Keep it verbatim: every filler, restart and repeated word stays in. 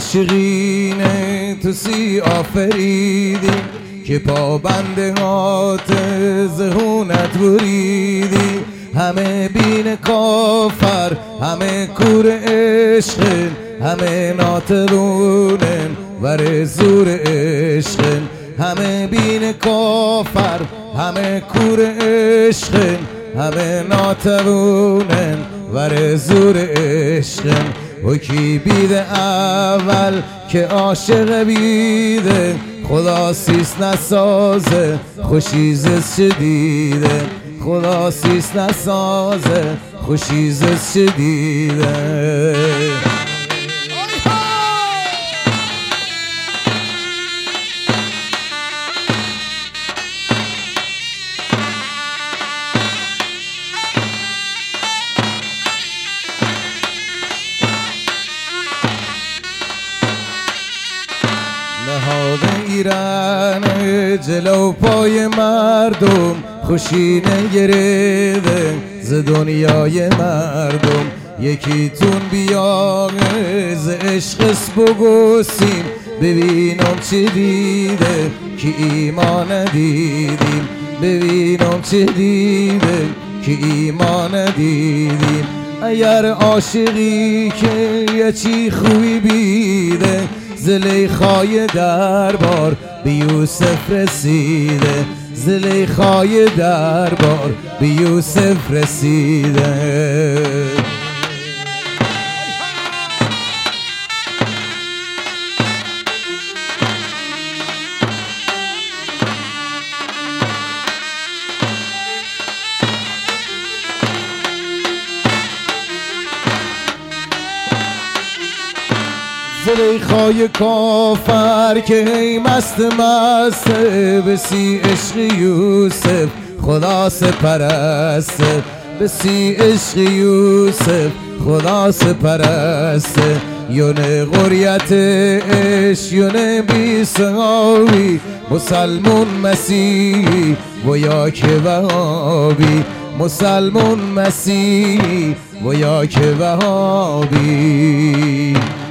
عاشقین تو سی آفریدی که پابنده هات زهونت بریدی. همه بین کافر همه کور عشقن، همه ناطرونن ور زور عشقن. همه بین کافر همه کور عشقن، همه ناطرونن ور زور عشقن. و کی بیده اول که عاشق بیده، خدا سیست نسازه خوشی زست شدیده. خدا سیست نسازه خوشی زست شدیده. نهاد ایران جلو پای مردم، خوشی نگرده ز دنیای مردم. یکی تون بیا ز عشقش بگوسیم، ببینم چه دیده که ایمان ندیدیم. ببینم چه دیده که ایمان ندیدیم. اگر عاشقی که یه چی خوبی بیده، زلیخای دربار به یوسف رسیده. زلیخای دربار به یوسف رسیده. زلیخای کافر که هی مست مست، بسی عشق یوسف خدا سپرست. بسی عشق یوسف خدا سپرست. یونه غریت عشق یونه بی صحابی، مسلمون مسیحی و یا که وهابی. مسلمون مسیحی و یا که وهابی.